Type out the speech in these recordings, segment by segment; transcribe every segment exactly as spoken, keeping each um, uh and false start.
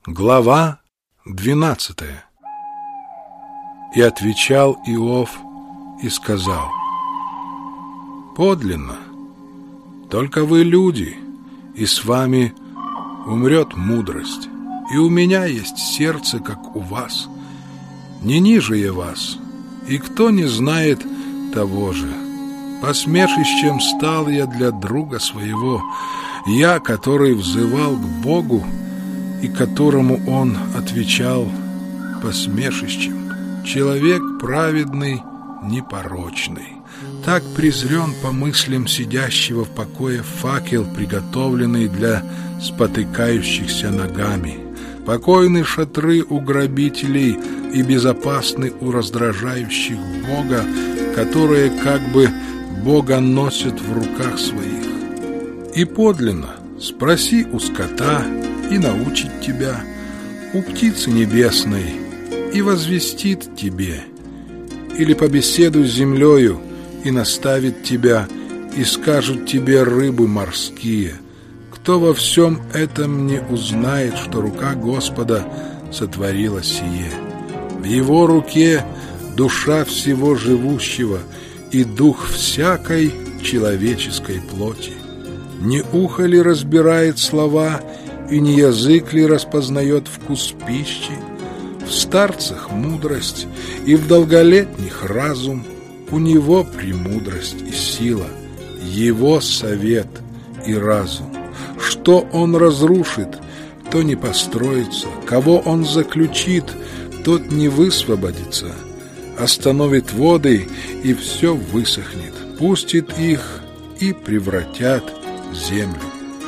Глава двенадцатая. И отвечал Иов и сказал: подлинно, только вы люди, и с вами умрет мудрость, и у меня есть сердце, как у вас, не ниже я вас, и кто не знает того же. Посмешищем стал я для друга своего, я, который взывал к Богу, и которому он отвечал посмешищем. Человек праведный, непорочный. Так презрен по мыслям сидящего в покое факел, приготовленный для спотыкающихся ногами. Покойны шатры у грабителей и безопасны у раздражающих Бога, которые как бы Бога носят в руках своих. И подлинно спроси у скота, и научит тебя, у птицы небесной, и возвестит тебе, или побеседуй с землею, и наставит тебя, и скажут тебе рыбы морские. Кто во всем этом не узнает, что рука Господа сотворила сие? В Его руке душа всего живущего и дух всякой человеческой плоти. Не ухо ли разбирает слова, и не язык ли распознает вкус пищи? В старцах мудрость, и в долголетних разум. У него премудрость и сила, его совет и разум. Что он разрушит, то не построится, кого он заключит, тот не высвободится. Остановит воды, и все высохнет, пустит их, и превратят землю.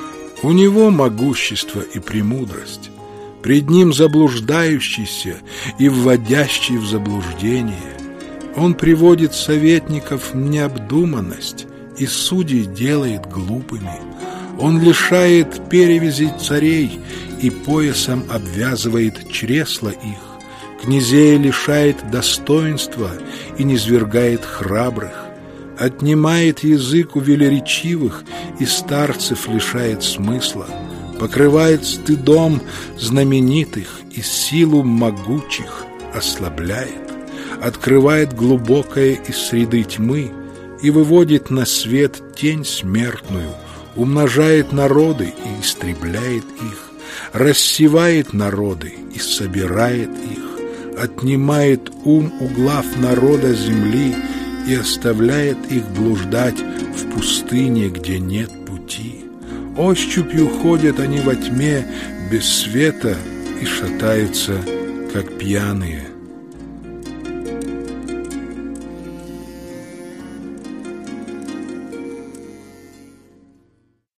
У него могущество и премудрость, пред ним заблуждающийся и вводящий в заблуждение. Он приводит советников в необдуманность и судей делает глупыми. Он лишает перевязей царей и поясом обвязывает чресла их. Князей лишает достоинства и низвергает храбрых. Отнимает язык у велеречивых и старцев лишает смысла, покрывает стыдом знаменитых и силу могучих ослабляет, открывает глубокое из среды тьмы и выводит на свет тень смертную, умножает народы и истребляет их, рассевает народы и собирает их, отнимает ум у глав народа земли и оставляет их блуждать в пустыне, где нет пути. Ощупью ходят они во тьме без света и шатаются, как пьяные.